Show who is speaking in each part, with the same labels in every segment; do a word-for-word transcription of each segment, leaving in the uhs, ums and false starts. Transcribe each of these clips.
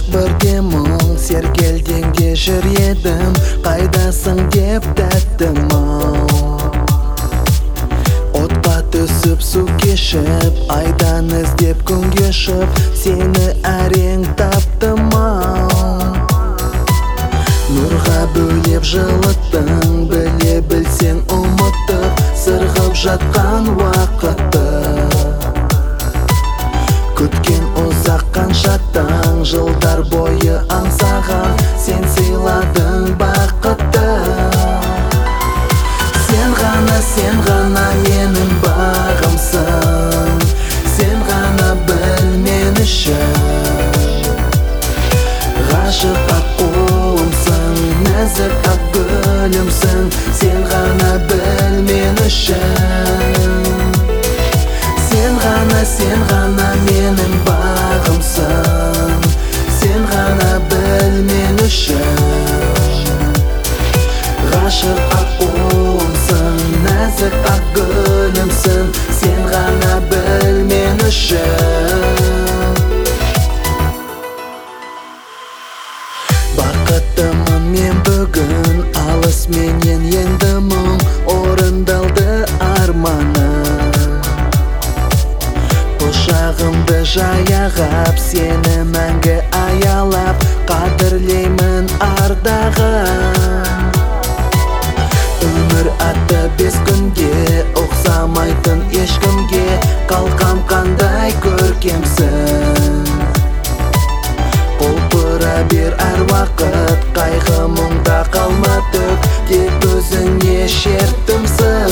Speaker 1: бірде мұң сергелдеңде жүр едім, қайдасың деп тәттім ау. Отқа түсіп су кешіп, айдан іздеп күн кешіп, сені әрең таптым ау. Нұрға бөлеп жылыттың, біле білсең ұмытып, сырғып жатқан уақытты. Күткен ұзақ қанша таң, жылдар бойы аңсаған, сен сыйладың бақытты. Сен ғана, сен ғана менің бағымсың, сен ғана біл мен үшін. Ғашық ақ қолымсың, нәзік ақ гүлімсің, сен ғана біл мен үшін. Сен ғана, сен ғана менің бағымсың, сен ғана біл мен үшін. Ғашық ақ қолымсың, нәзік ақ гүлімсің, сен ғана біл мен үшін. Бақыттымын мен бүгін, алыс менен енді мұң, орындалды арманым. Құшағымды жаяғап, сені мәңгі аялап, қадірлеймін ардағым. Өмір атты бес күнге, ұқсамайтын ешкімге, қалқам қандай көркемсің. Құлпыра бер әр уақыт, қайғы мұңда қалма төк, тек өзіңе шерттімсің.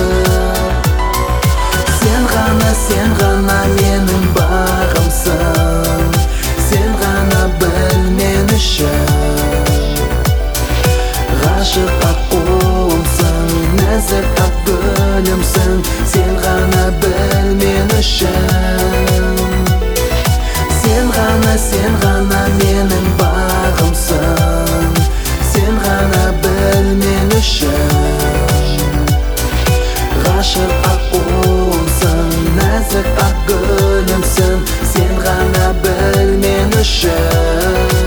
Speaker 1: Сен ғана, сен ғана менің бағымсың, сен ғана біл мен үшін. Ғашық ақ қолымсың, нәзік ақ гүлімсің, сен ғана біл мен үшін. Сен ғана, сен ғана менің бағымсың, сен ғана біл мен үшін. Ғашық ақ қолымсың, нәзік ақ гүлімсің, сен ғана біл мен үшін.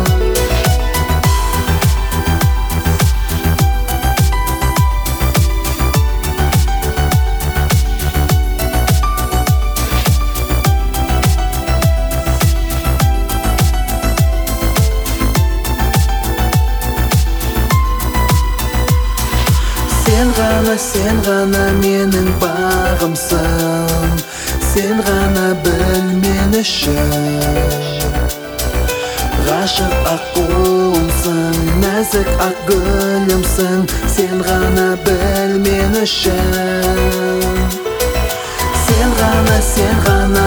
Speaker 1: Сен ғана, сен ғана менің бағымсың, сен ғана біл мен үшін. Ғашық ақ қолымсың, нәзік ақ гүлімсің, сен ғана біл мен үшін. Сен ғана, сен ғана